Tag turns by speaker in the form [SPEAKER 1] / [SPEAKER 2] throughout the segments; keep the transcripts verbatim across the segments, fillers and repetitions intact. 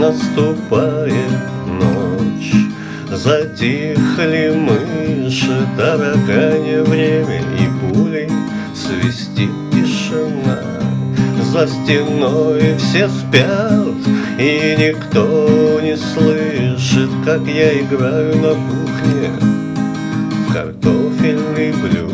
[SPEAKER 1] наступает ночь. Затихли мыши, тараканье время, и пулей свистит тишина. За стеной все спят, и никто не слышит, как я играю на кухне в картофельный блюз.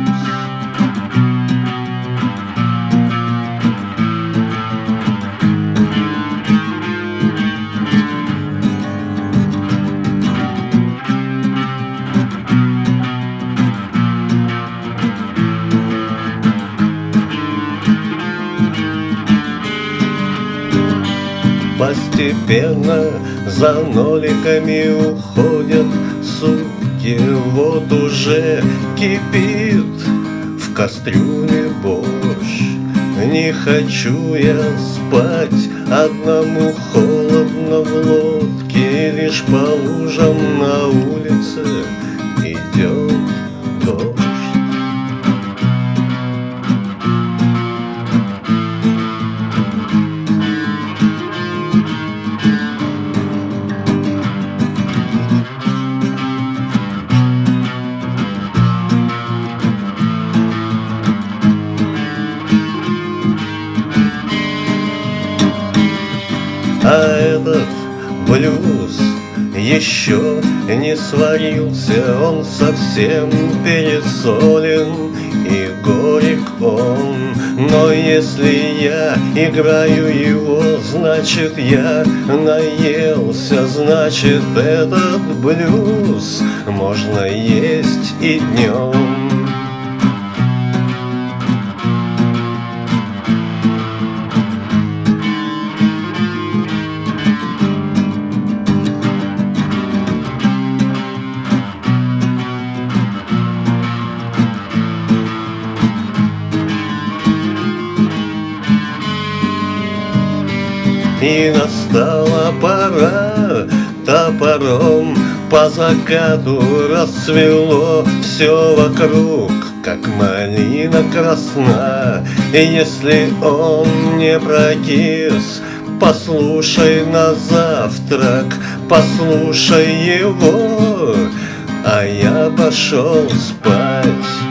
[SPEAKER 1] Постепенно за ноликами уходят сутки. Вот уже кипит в кастрюле борщ. Не хочу я спать, одному холодно в лодке. Лишь по лужам на улице идет дождь. А этот блюз еще не сварился, он совсем пересолен и горек он. Но если я играю его, значит я наелся, значит этот блюз можно есть и днем. И настала пора, топором по закату расцвело все вокруг, как малина красна. И если он не прокис, послушай на завтрак, послушай его, а я пошел спать.